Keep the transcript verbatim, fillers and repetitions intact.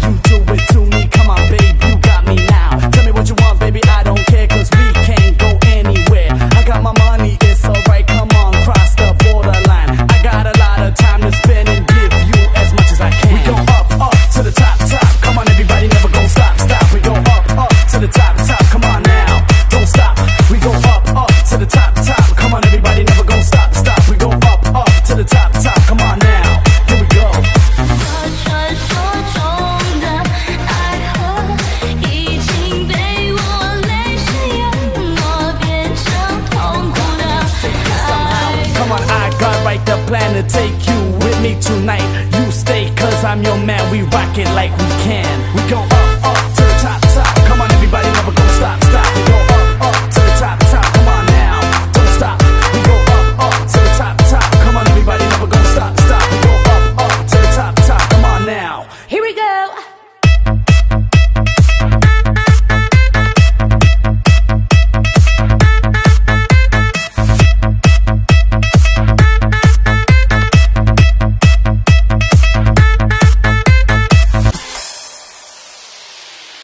you do it to me. Come on, babe, you got me now. Tell me what you want, baby, I don't care, cause we can't go anywhere. I got my money, it's alright, come on, cross the borderline. I got a lot of time to spend and give you as much as I can. We go up, up to the top, top. Come on, everybody, never gon' stop, stop. We go up, up to the top, top. Come on now, don't stop. We go up, up to the top, top. Come on, everybody, never gon' stop, stop. We go up, up to the top, top. Come on now, here we go. 传说中的爱河已经被我泪水淹没，变成痛苦的爱。 Come on, I got right the plan to take you with me tonight. You stay, cause I'm your man. We rock it like we can. We go